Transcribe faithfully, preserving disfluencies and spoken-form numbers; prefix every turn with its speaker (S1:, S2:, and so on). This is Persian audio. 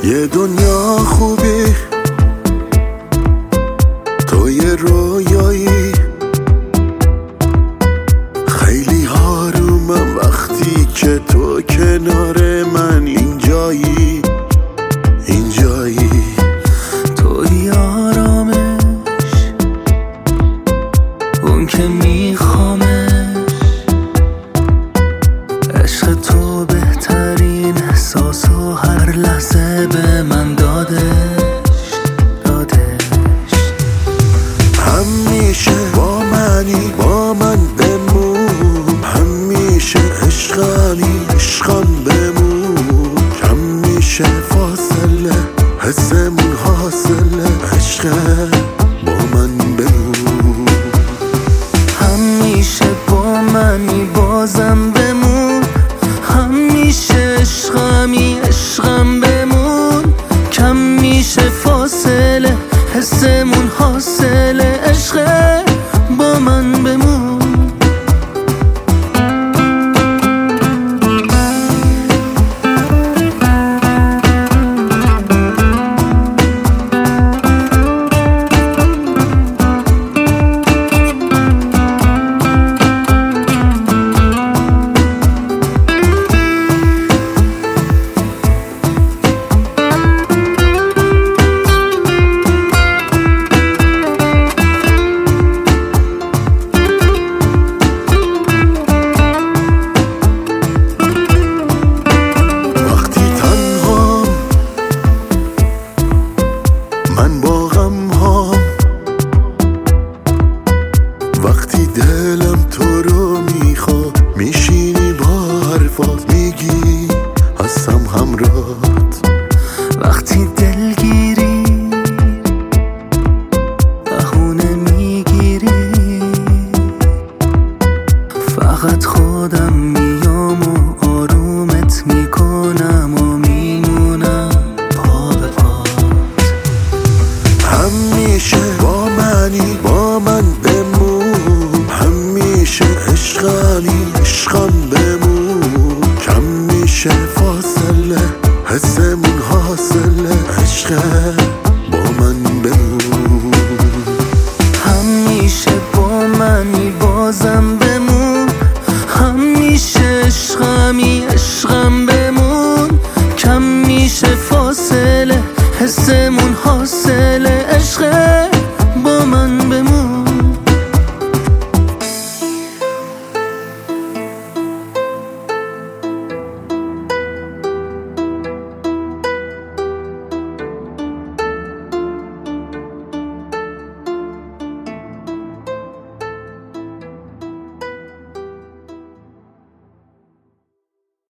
S1: یه دنیا خوبی تو یه رویایی، خیلی آرومم وقتی که تو کنار من اینجایی اینجایی.
S2: توی آرامش اون که میخوامش، عشق تو بهترین احساس و هر لحظه به من دادش دادش.
S1: همیشه با منی با من بمون، همیشه عشقانی عشقان بمون، کم میشه فاصله حسمون حاصله، عشق با من بمون.
S2: همیشه با منی بازم بمون، همیشه عشقمی عشقم بمون، کم میشه فاصله حسمون حاصله، عشق با من بمون.
S1: من با غم ها وقتی دلم تو رو میخواد، میشینی با حرفات میگی هستم همراهت.
S2: وقتی دلگیری بهونه میگیری، فقط خودم میام و آرومت میکنم و میمونم پا به پات.
S1: همیشه با منی با من بمون، همیشه عشقانی عشقان بمون، کم میشه فاصله حسمون حاصله، عشق با من بمون.
S2: همیشه با منی بازم بمون، همیشه عشقمی عشقم بمون.